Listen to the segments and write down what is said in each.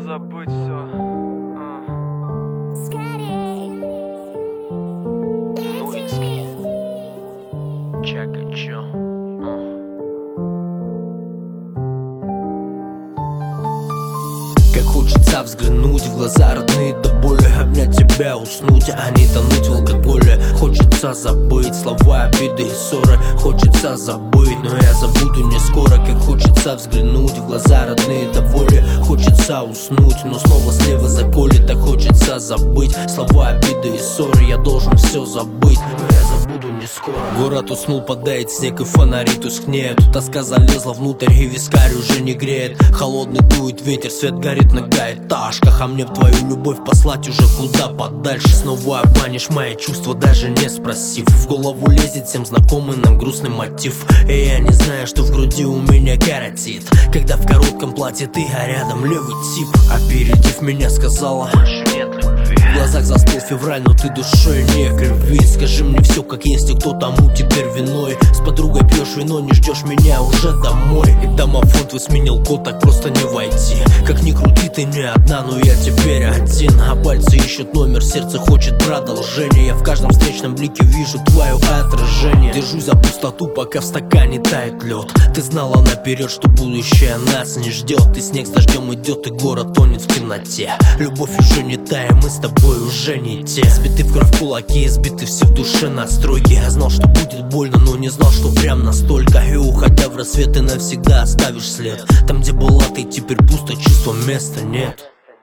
забыть все. Как хочется взглянуть в глаза родные до боли, обнять тебя, уснуть, а не тонуть в алкоголе. Хочется забыть слова, обиды и ссоры. Хочется забыть, но я забуду не скоро. Как хочется взглянуть в глаза родные до боли. Хочется уснуть, но снова слева заколет. Так хочется забыть слова, обиды и ссоры. Я должен все забыть, но я забуду не скоро. Город уснул, падает снег и фонари тускнеют. Тоска залезла внутрь и вискарь уже не греет. Холодный дует ветер, свет горит на гаэтажках. А мне в твою любовь послать уже куда подальше. Снова обманешь мои чувства, даже не спросив. В голову лезет всем знакомый нам грустный мотив. И я не знаю, что в груди у меня коротит, когда в коротком платье ты, а рядом левый тип. Опередив меня, сказала: больше нет любви. В глазах застыл февраль, но ты душой не криви. Скажи мне все как есть, и кто тому теперь виной. С подругой пьешь вино, не ждешь меня уже домой. И домофон твой сменил код, так просто не войти. Как ни крути, ты не одна, но я теперь один. А пальцы ищут номер, сердце хочет продолжения. Я в каждом встречном блике вижу твое отражение. Держусь за пустоту, пока в стакане тает лед. Ты знала наперед, что будущее нас не ждет. И снег с дождем идет, и город тонет в темноте. Любовь уже не тая, мы с тобой уже не те. Сбиты в кровь кулаки, сбиты все в душе настройки. Я знал, что будет больно, но не знал, что прям настолько. И уходя в рассвет, ты навсегда оставишь след. Там, где была ты, теперь пусто, чувства места нет.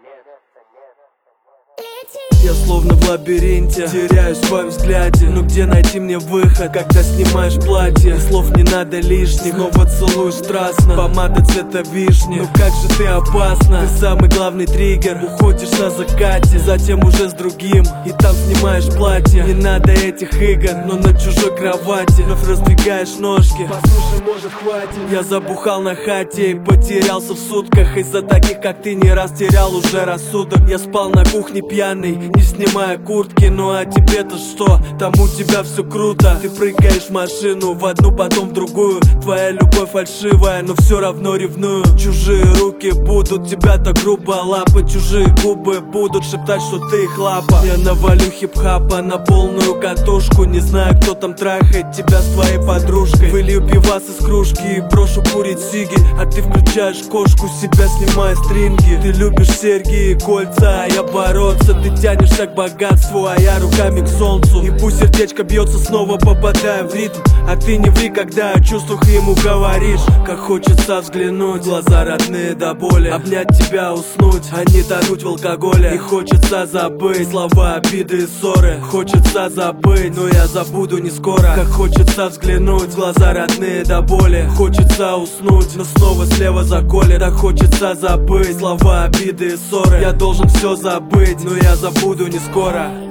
Я словно в лабиринте, теряюсь во взгляде. Но где найти мне выход, когда снимаешь платье? Слов не надо лишних, снова целуешь страстно. Помада цвета вишни, ну как же ты опасна. Ты самый главный триггер, уходишь на закате. Затем уже с другим, и там снимаешь платье. Не надо этих игр, но на чужой кровати вновь раздвигаешь ножки. Послушай, может хватит. Я забухал на хате и потерялся в сутках. Из-за таких как ты не раз терял уже рассудок. Я спал на кухне пьяный, не снимая куртки. Ну а тебе-то что? Там у тебя все круто. Ты прыгаешь в машину, в одну, потом в другую. Твоя любовь фальшивая, но все равно ревную. Чужие руки будут тебя так грубо лапать. Чужие губы будут шептать, что ты их лапа. Я навалю хип-хапа на полную катушку. Не знаю, кто там трахает тебя с твоей подружкой. Вылью пивас из кружки и брошу курить сиги. А ты включаешь кошку, себя снимая стринги. Ты любишь серьги и кольца, а я бороться. Ты тянешься к богатству, а я руками к солнцу. И пусть сердечко бьется, снова попадая в ритм. А ты не ври, когда о чувствах ему говоришь. Как хочется взглянуть в глаза родные до боли. Обнять тебя, уснуть, а не тонуть в алкоголе. И хочется забыть слова, обиды и ссоры. Хочется забыть, но я забуду не скоро. Как хочется взглянуть в глаза родные до боли. Хочется уснуть, но снова слева заколет. Так хочется забыть слова, обиды и ссоры. Я должен все забыть, но я забуду не скоро.